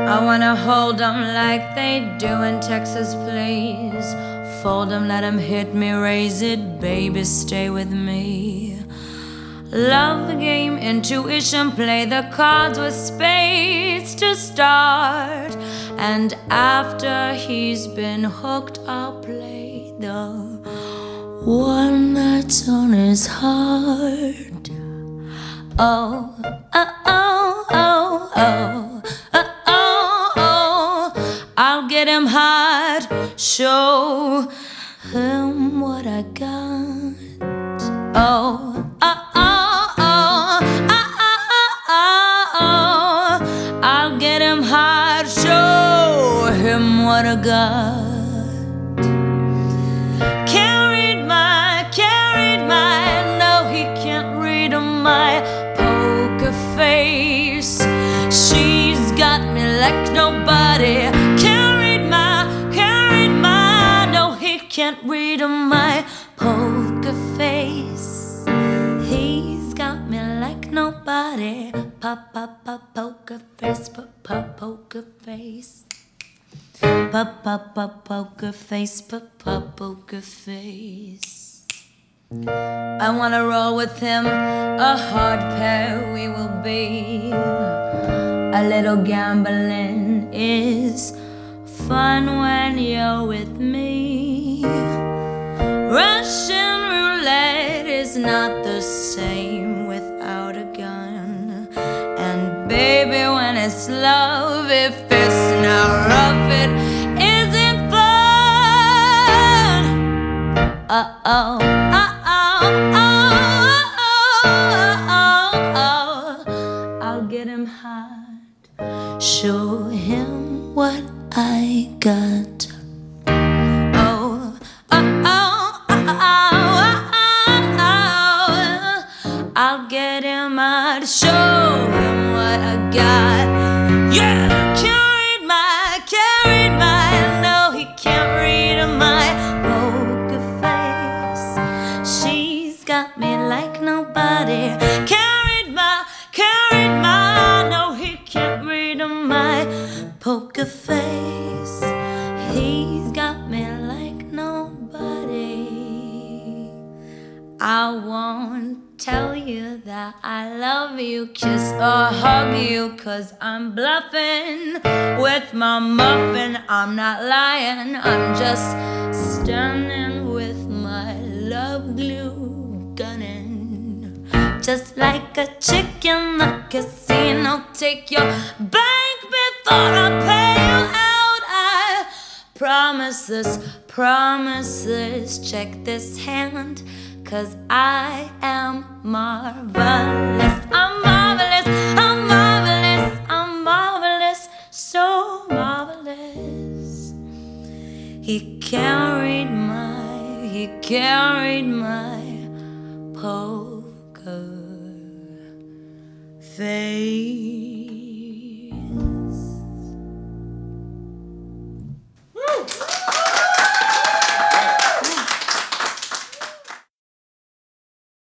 I wanna hold 'em like they do in Texas, please. Fold 'em, let 'em hit me, raise it, baby, stay with me. Love the game, intuition, play the cards with spades to start. And after he's been hooked, I'll play the one that's on his heart. Oh, oh, oh, oh, oh, oh, oh, oh. I'll get him hot, show him what I got. Oh, oh, oh, oh, oh, oh, oh, oh. I'll get him hot, show him what I got. Can't read my, no, he can't read my poker face. She's got me like nobody. Can't read my, no, he can't read my poker face. He's got me like nobody. Pop, pop, pop, poker face, pop, pop, poker face. Pop, pop, pop, poker face, pop, pop, poker face. I wanna roll with him, a hard pair we will be. A little gambling is fun when you're with me. Russian roulette is not the same without a gun. And baby, when it's love, if it's not rough, it isn't fun. Uh-oh, uh-oh, oh, I'll get him hot, show him what I got. I'll get him out to show him what I got. Yeah, can't read my, no, he can't read my poker face. She's got me like nobody. Can't read my, no, he can't read my poker face. He's got me like nobody. I won't tell you that I love you, kiss or hug you, 'cause I'm bluffing with my muffin. I'm not lying, I'm just standing with my love glue gunning. Just like a chick in the casino, take your bank before I pay you out. I promise this, check this hand, 'cause I am marvelous. I'm marvelous, I'm marvelous, I'm marvelous, so marvelous. He can't read my poker face.